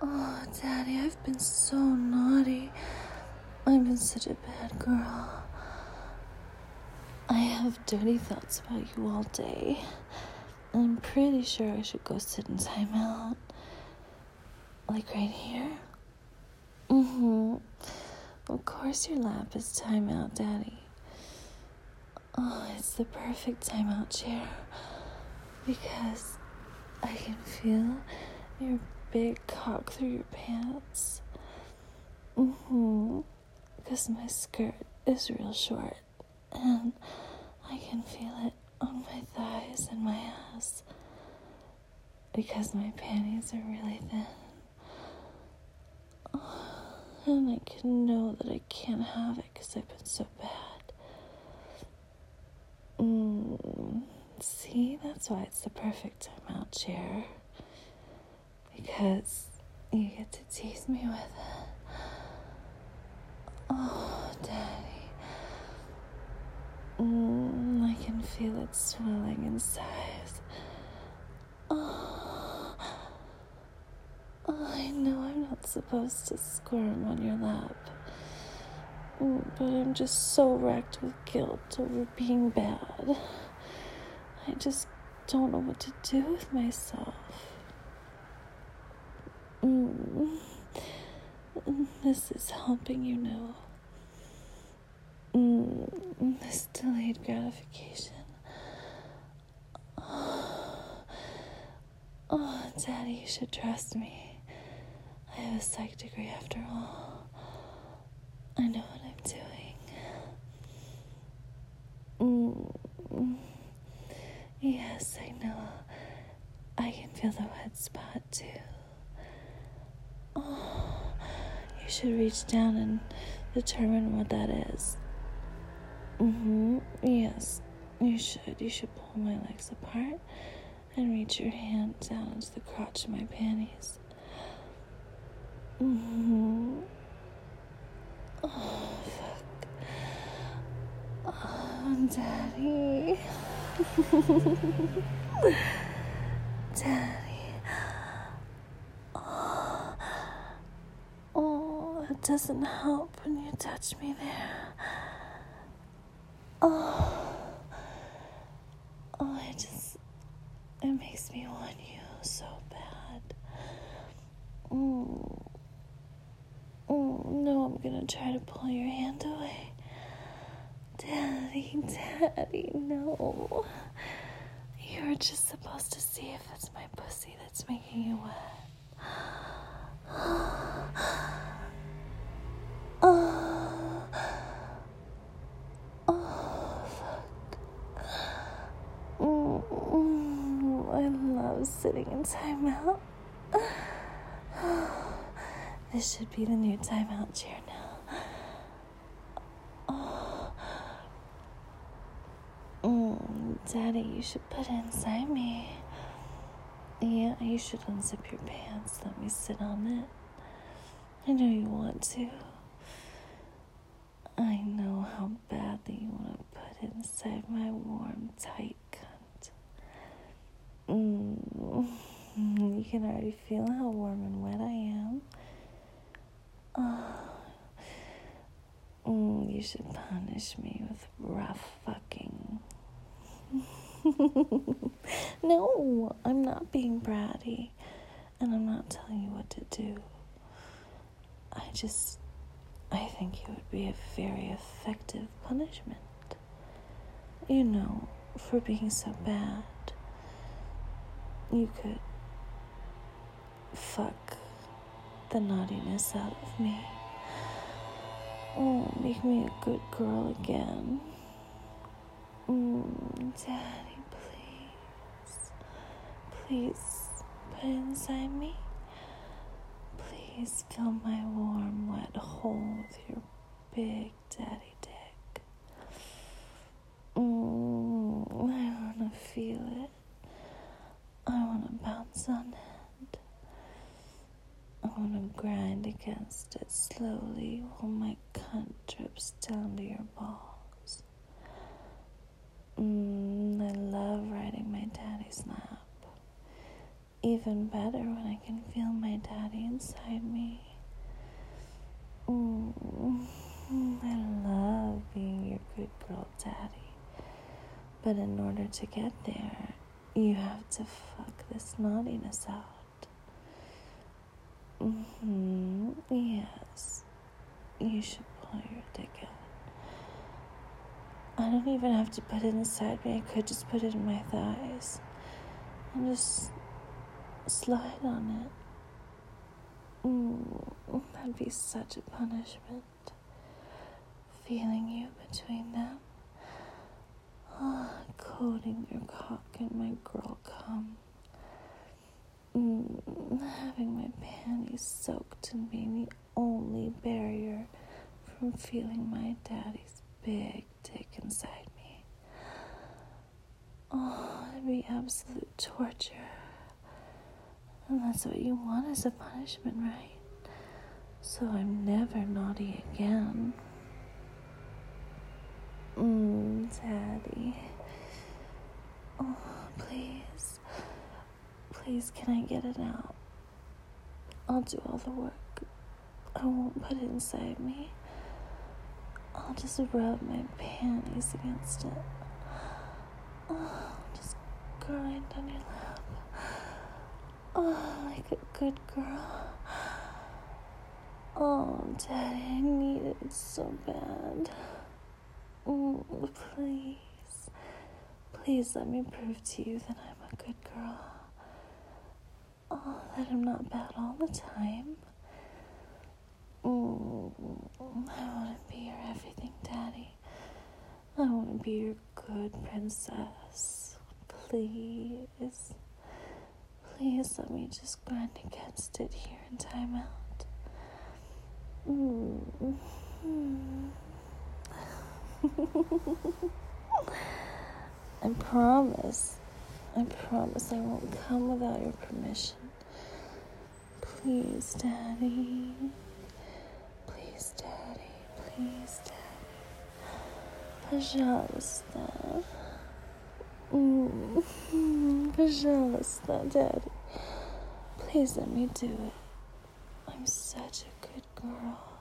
Oh, Daddy, I've been so naughty. I've been such a bad girl. I have dirty thoughts about you all day. I'm pretty sure I should go sit in timeout. Like right here? Of course your lap is timeout, Daddy. Oh, it's the perfect timeout chair. Because I can feel your big cock through your pants. Because my skirt is real short. And I can feel it on my thighs and my ass. Because my panties are really thin. And I can know that I can't have it because I've been so bad. See, that's why it's the perfect timeout chair. Because you get to tease me with it. Oh, Daddy. I can feel it swelling in size. I know I'm not supposed to squirm on your lap. But I'm just so wrecked with guilt over being bad. I just don't know what to do with myself. This is helping, you know. This delayed gratification. Oh, Daddy, you should trust me. I have a psych degree after all. I know what I'm doing. Yes, I know. I can feel the wet spot, too. Oh, you should reach down and determine what that is. Yes, you should. You should pull my legs apart and reach your hand down into the crotch of my panties. Oh, fuck. Oh, Daddy. Daddy. Oh, it doesn't help when you touch me there. It makes me want you so bad. No, I'm gonna try to pull your hand away. Daddy, no. You're just supposed to see if it's my pussy that's making you wet. Fuck. I love sitting in timeout. This should be the new timeout chair now. Daddy, you should put it inside me. Yeah, you should unzip your pants. Let me sit on it. I know you want to. I know how badly you want to put it inside my warm, tight cunt. You can already feel how warm and wet I am. You should punish me with rough fucking. No, I'm not being bratty, and I'm not telling you what to do. I think it would be a very effective punishment. You know, for being so bad. You could fuck the naughtiness out of me. Oh, make me a good girl again. Daddy, please put it inside me. Please fill my warm, wet hole with your big daddy dick. I wanna feel it. I wanna bounce on it. I wanna grind against it slowly while my cunt drips down to your balls. I love riding my daddy's lap. even better when I can feel my daddy inside me. I love being your good girl daddy. But in order to get there, you have to fuck this naughtiness out. Yes. You should pull your dick out. I don't even have to put it inside me. I could just put it in my thighs. And just slide on it. That'd be such a punishment. Feeling you between them. Coating your cock in my girl cum. Having my panties soaked and being the only barrier from feeling my daddy's big dick inside me. It'd be absolute torture. And that's what you want as a punishment, right? So I'm never naughty again. Daddy. Please. Please, can I get it out? I'll do all the work. I won't put it inside me. I'll just rub my panties against it. Just grind on your lap. Like a good girl. Daddy, I need it so bad. Please. Please let me prove to you that I'm a good girl. That I'm not bad all the time. I want to be your everything, Daddy. I want to be your good princess. Please. Please let me just grind against it here in time out. I promise I won't come without your permission. Please, Daddy. Please, Daddy. Please, Daddy. Пожалуйста. Пожалуйста, Daddy. Please let me do it. I'm such a good girl.